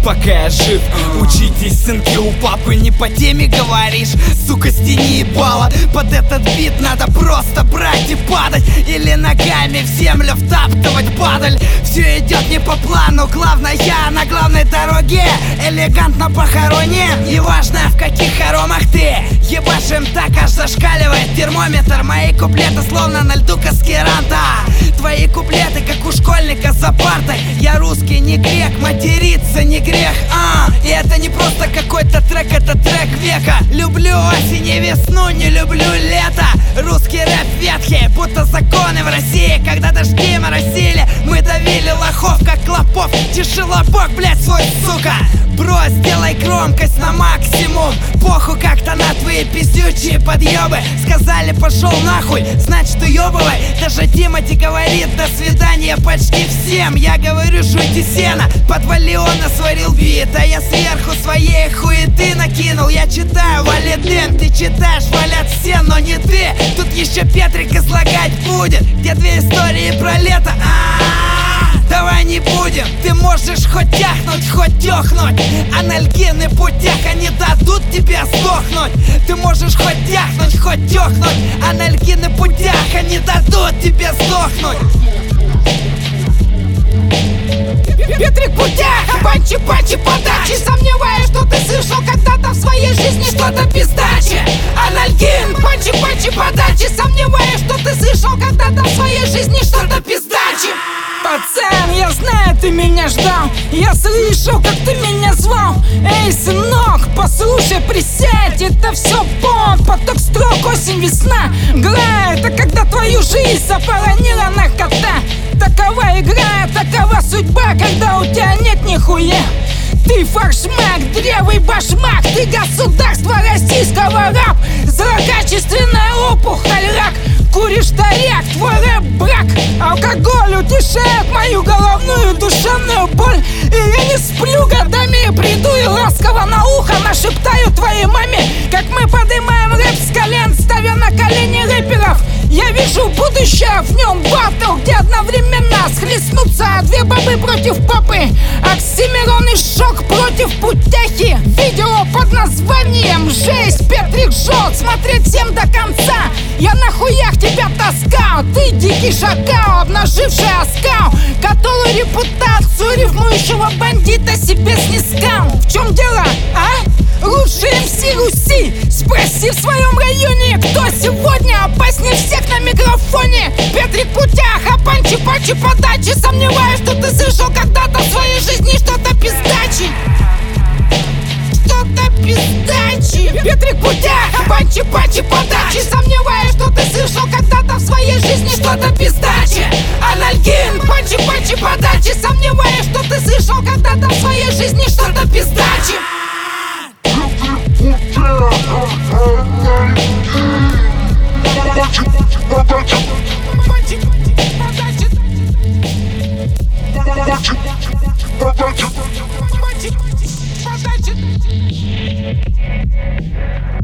пока я жив. Учитесь, сынки, у папы не по теме говоришь. Сука, стяни ебало, под этот бит надо просто брать и падать. Или ногами в землю втаптывать падаль. Все идет не по плану, главное я на главной дороге. Элегантно похоронен, неважно в каких хоромах ты. Ебашим так, аж зашкаливает термометр. Мои куплеты словно на льду Каскеранта. Твои куплеты как у школьника за партой. Я русский, не грек, материться не грех. И это не просто какой-то трек, это трек века. Люблю осень и весну, не люблю лето. Русский рэп ветхий, будто законы в России. Когда дожди моросили, мы давили лохов, как клопов. Тиши лобок, блять, свой, сука. Бро, сделай громкость на максимум. Похуй как-то на твои пиздючие подъебы. Сказали пошел нахуй, значит уебывай. Даже Тимати говорит до свидания почти всем. Я говорю, жуйте сено, под Валиона сварил бит. А я сверху своей хуеты накинул. Я читаю валидин, ты читаешь валят все, но не ты. Тут еще Петрик излагать будет, где две истории про лето. Давай не будем, ты можешь хоть тяхнуть, хоть тёхнуть. Анальгины путях, они дадут тебе сдохнуть. Ты можешь хоть тяхнуть, хоть тёхнуть. Анальгины путях, они дадут тебе сдохнуть. Петрик Путях, панчи-панчи подачи. Сомневаюсь, что ты слышал когда-то в своей жизни что-то пиздачи. Анальгин, панчи-панчи подачи. Сомневаюсь, что ты слышал когда-то в своей жизни что-то пиздачи. Пацан, я знаю, ты меня ждал. Я слышал, как ты меня звал. Эй, сынок, послушай, присядь. Это все понт, поток строк, осень, весна. Гра, это когда твою жизнь запоронила наркота. Такова игра, такова судьба, когда у тебя нет нихуя. Ты фаршмак, древый башмак. Ты государство российского раб. Злокачественная опухоль, рак. Куришь тарьяк, твой рэп брак. Алкоголь утешает мою головную душевную боль. И я не сплю годами, приду и ласково на ухо нашептаю твоей маме, как мы поднимаем рэп с колен, ставя на колени рэперов. Я вижу будущее, в нем баттл, где одновременно схлестнутся две бабы против папы. Оксимирон и Шок против Путяхи. Видео под названием «Жесть, Петрик жжет». Смотреть всем до конца. Я на хуях тебя таскал. Ты дикий шакал, обнаживший оскал, который репутацию рифмующего бандита себе снискал. В чем дело, а? Лучший МС Руси. Спроси в своем районе, кто сегодня опаснее всех на микрофоне. Петрик Путях, а панчи-панчи подачи. Сомневаюсь, что ты слышал когда-то в своей жизни что-то пиздачи. Что-то пиздачи. Петрик Путях, а панчи-панчи подачи. Сомневаюсь, что ты слышал когда-то в своей жизни что-то пиздачи. Анальгин, панчи-панчи подачи. Сомневаюсь, что ты слышал когда-то в своей жизни что-то пиздачи. Подача.